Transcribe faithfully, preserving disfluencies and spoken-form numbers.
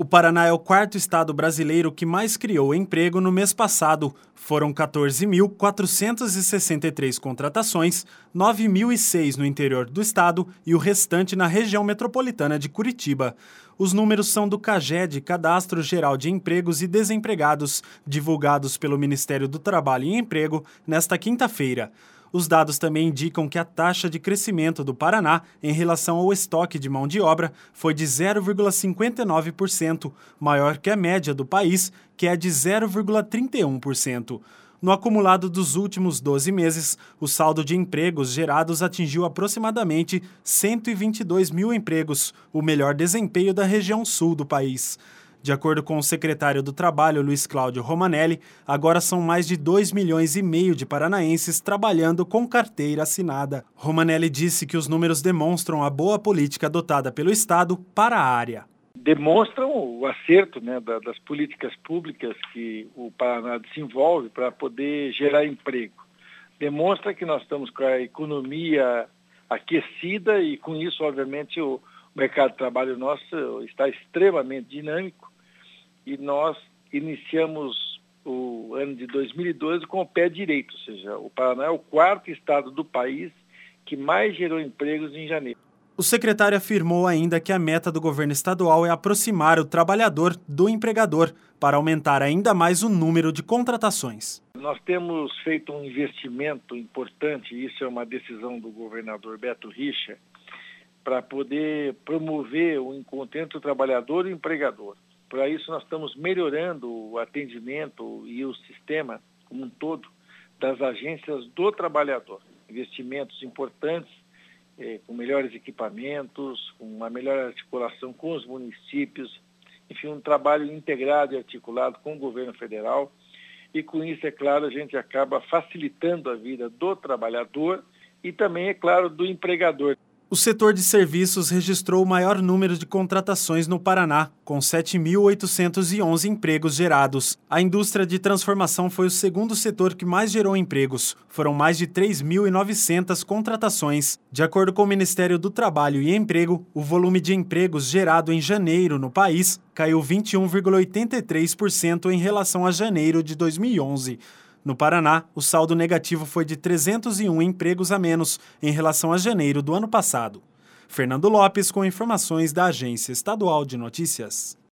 O Paraná é o quarto estado brasileiro que mais criou emprego no mês passado. Foram quatorze mil quatrocentas e sessenta e três contratações, nove mil e seis no interior do estado e o restante na região metropolitana de Curitiba. Os números são do CAGED, Cadastro Geral de Empregos e Desempregados, divulgados pelo Ministério do Trabalho e Emprego nesta quinta-feira. Os dados também indicam que a taxa de crescimento do Paraná em relação ao estoque de mão de obra foi de zero vírgula cinquenta e nove por cento, maior que a média do país, que é de zero vírgula trinta e um por cento. No acumulado dos últimos doze meses, o saldo de empregos gerados atingiu aproximadamente cento e vinte e dois mil empregos, o melhor desempenho da região sul do país. De acordo com o secretário do Trabalho, Luiz Cláudio Romanelli, agora são mais de dois milhões e meio de paranaenses trabalhando com carteira assinada. Romanelli disse que os números demonstram a boa política adotada pelo Estado para a área. Demonstram o acerto, né, das políticas públicas que o Paraná desenvolve para poder gerar emprego. Demonstra que nós estamos com a economia aquecida e, com isso, obviamente, o mercado de trabalho nosso está extremamente dinâmico. E nós iniciamos o ano de dois mil e doze com o pé direito, ou seja, o Paraná é o quarto estado do país que mais gerou empregos em janeiro. O secretário afirmou ainda que a meta do governo estadual é aproximar o trabalhador do empregador para aumentar ainda mais o número de contratações. Nós temos feito um investimento importante, isso é uma decisão do governador Beto Richa, para poder promover o encontro entre o trabalhador e o empregador. Para isso, nós estamos melhorando o atendimento e o sistema como um todo das agências do trabalhador. Investimentos importantes, eh, com melhores equipamentos, com uma melhor articulação com os municípios, enfim, um trabalho integrado e articulado com o governo federal. E com isso, é claro, a gente acaba facilitando a vida do trabalhador e também, é claro, do empregador. O setor de serviços registrou o maior número de contratações no Paraná, com sete mil oitocentos e onze empregos gerados. A indústria de transformação foi o segundo setor que mais gerou empregos. Foram mais de três mil e novecentas contratações. De acordo com o Ministério do Trabalho e Emprego, o volume de empregos gerado em janeiro no país caiu vinte e um vírgula oitenta e três por cento em relação a janeiro de dois mil e onze. No Paraná, o saldo negativo foi de trezentos e um empregos a menos em relação a janeiro do ano passado. Fernando Lopes com informações da Agência Estadual de Notícias.